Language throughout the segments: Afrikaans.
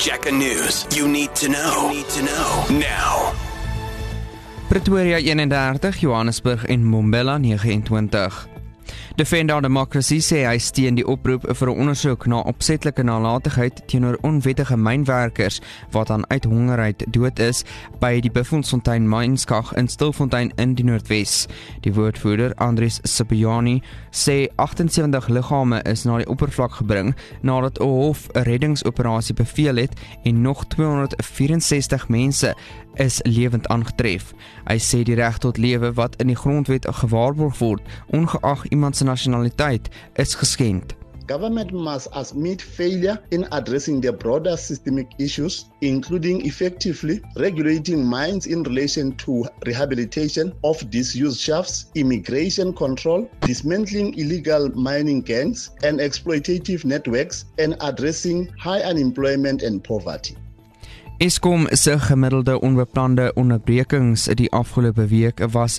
Jacka News. You need to know. Now. Pretoria 31, Johannesburg en Mbombela 29. Defend Our Democracy sê hy steun die oproep vir 'n ondersoek na opsetlike nalatigheid teenoor onwettige mynwerkers wat aan uithongerheid dood is by die Biffontein mynskag in Stilfontein in die Noordwes. Die woordvoerder Andries Sipiani sê 78 liggame is na die oppervlak gebring nadat 'n hof 'n reddingsoperasie beveel het en nog 264 mense is lewend aangetref. Hy sê die reg tot lewe wat in die grondwet gewaarborg word, ongeag iemand se nasionaliteit, is geskend. Government must admit failure in addressing the broader systemic issues, including effectively regulating mines in relation to rehabilitation of disused shafts, immigration control, dismantling illegal mining gangs and exploitative networks, and addressing high unemployment and poverty. Eskom se gemiddelde onbeplande onderbrekings die afgelope week was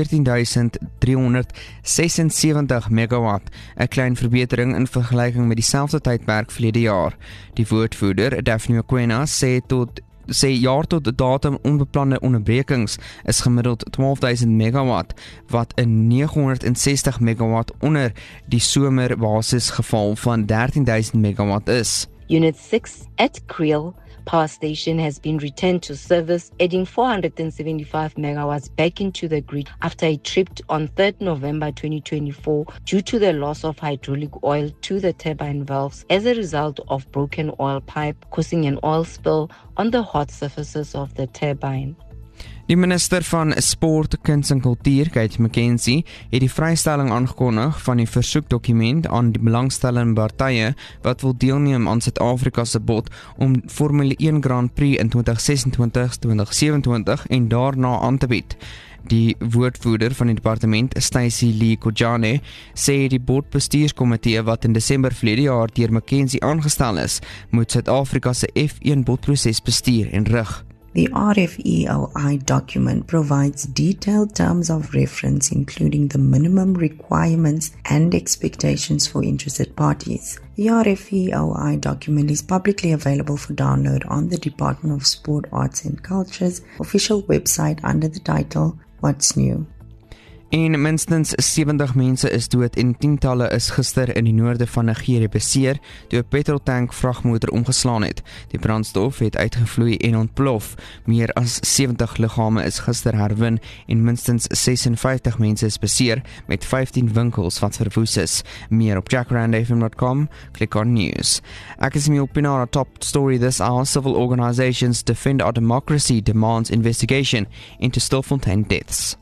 14.376 megawatt, 'n klein verbetering in vergelyking met dieselfde tydperk verlede jaar. Die woordvoerder, Daphne Okwena, sê jaar tot datum onbeplande onderbrekings is gemiddeld 12.000 megawatt, wat in 960 megawatt onder die somerbasisgeval van 13.000 megawatt is. Unit 6 at Creel Power Station has been returned to service, adding 475 megawatts back into the grid after it tripped on 3rd November 2024 due to the loss of hydraulic oil to the turbine valves as a result of broken oil pipe, causing an oil spill on the hot surfaces of the turbine. Die minister van Sport, Kuns en Kultuur, Kate McKenzie, het die vrystelling aangekondig van die versoekdokument aan die belangstellende partye wat wil deelneem aan Suid-Afrika se bod om Formule 1 Grand Prix in 2026, 2027 en daarna aan te bied. Die woordvoerder van die departement, Stacey Lee Kojane, sê die bodbestuurskomitee wat in Desember verlede jaar deur McKenzie aangestel is, moet Suid-Afrika se F1 bodproses bestuur en rig. The RFEOI document provides detailed terms of reference, including the minimum requirements and expectations for interested parties. The RFEOI document is publicly available for download on the Department of Sport, Arts and Culture's official website under the title What's New? En minstens 70 mense is dood en tientalle is gister in die noorde van Nigerië beseer toe 'n petroltank vragmotor omgeslaan het. Die brandstof het uitgevloei en ontplof. Meer as 70 liggame is gister herwin en minstens 56 mense is beseer met 15 winkels wat verwoes is. Meer op jackrandfm.com, klik on news. Ek is Emil Pinara. Top story this hour: civil organizations defend our democracy demands investigation into Stilfontein deaths.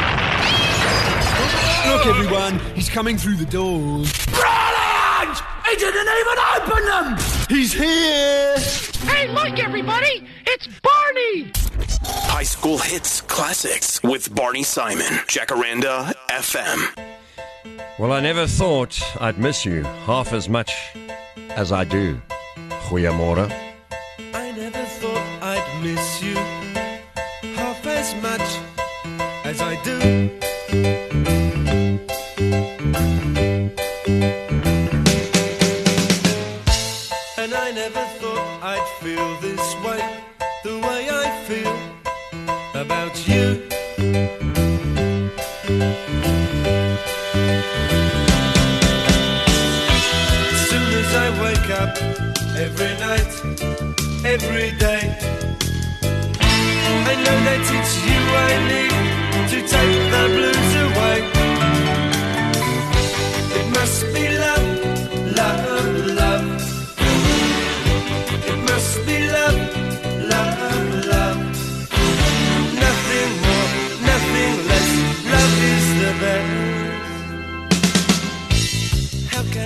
Look everyone, he's coming through the doors. Brilliant! He didn't even open them! He's here! Hey, look everybody! It's Barney! High school hits classics with Barney Simon. Jacaranda FM. Well, I never thought I'd miss you half as much as I do. Goeiemôre. I never thought I'd miss you half as much as I do. And I never thought I'd feel this way, the way I feel about you. As soon as I wake up, every night, every day, I know that it's you I need to take the blues away. It must be love.